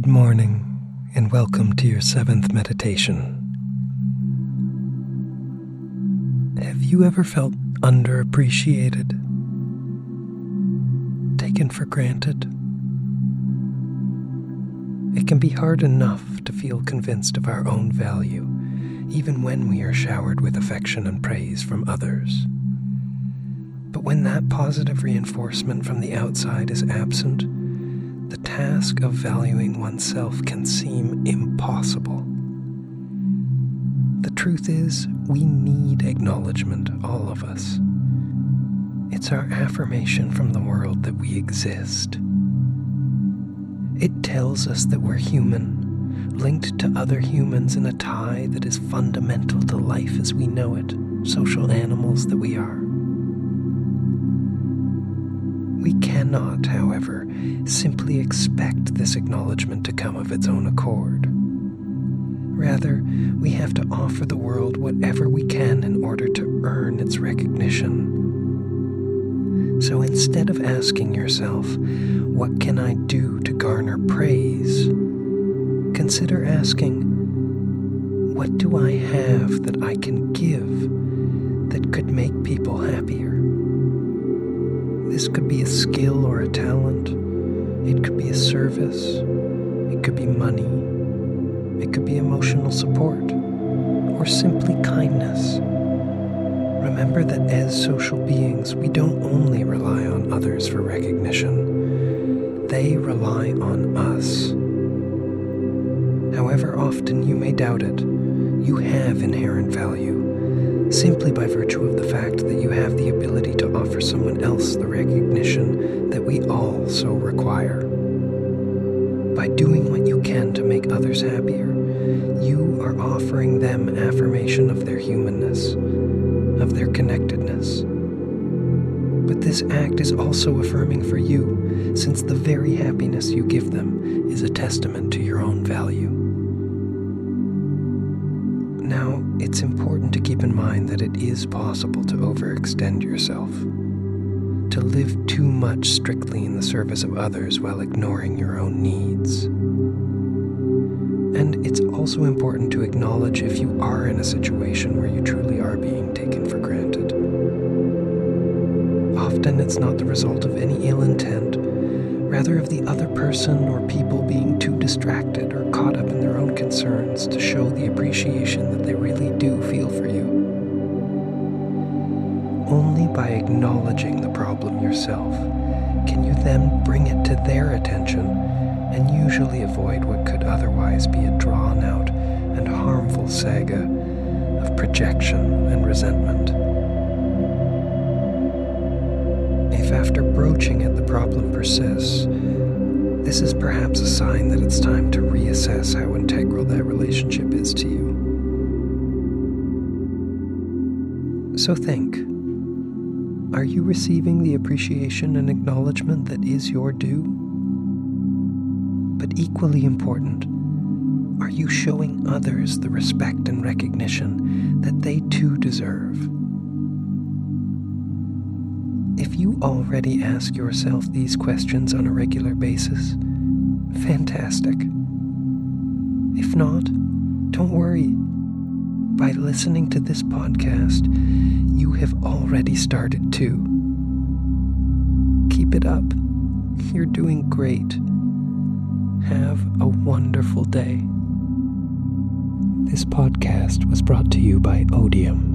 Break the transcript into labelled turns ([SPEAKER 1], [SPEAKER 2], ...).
[SPEAKER 1] Good morning, and welcome to your 7th meditation. Have you ever felt underappreciated, taken for granted? It can be hard enough to feel convinced of our own value, even when we are showered with affection and praise from others. But when that positive reinforcement from the outside is absent, the task of valuing oneself can seem impossible. The truth is, we need acknowledgement, all of us. It's our affirmation from the world that we exist. It tells us that we're human, linked to other humans in a tie that is fundamental to life as we know it, social animals that we are. We cannot, however, simply expect this acknowledgement to come of its own accord. Rather, we have to offer the world whatever we can in order to earn its recognition. So instead of asking yourself, what can I do to garner praise? Consider asking, what do I have that I can give that could make people happier? This could be a skill or a talent. It could be a service. It could be money. It could be emotional support, or simply kindness. Remember that as social beings, we don't only rely on others for recognition. They rely on us. However often you may doubt it, you have inherent value, simply by virtue of the fact that you have the ability to offer someone else the recognition that we all so require. By doing what you can to make others happier, you are offering them affirmation of their humanness, of their connectedness. But this act is also affirming for you, since the very happiness you give them is a testament to your own value. Now, it's important to keep in mind that it is possible to overextend yourself, to live too much strictly in the service of others while ignoring your own needs. And it's also important to acknowledge if you are in a situation where you truly are being taken for granted. Often it's not the result of any ill intent, rather of the other person or people being too distracted or caught up in their own concerns to show the appreciation that they really do feel for you. Only by acknowledging the problem yourself can you then bring it to their attention and usually avoid what could otherwise be a drawn-out and harmful saga of projection and resentment. If after broaching it the problem persists, this is perhaps a sign that it's time to reassess how integral that relationship is to you. So think, are you receiving the appreciation and acknowledgement that is your due? But equally important, are you showing others the respect and recognition that they too deserve? If you already ask yourself these questions on a regular basis, fantastic. If not, don't worry. By listening to this podcast, you have already started too. Keep it up. You're doing great. Have a wonderful day. This podcast was brought to you by Odium.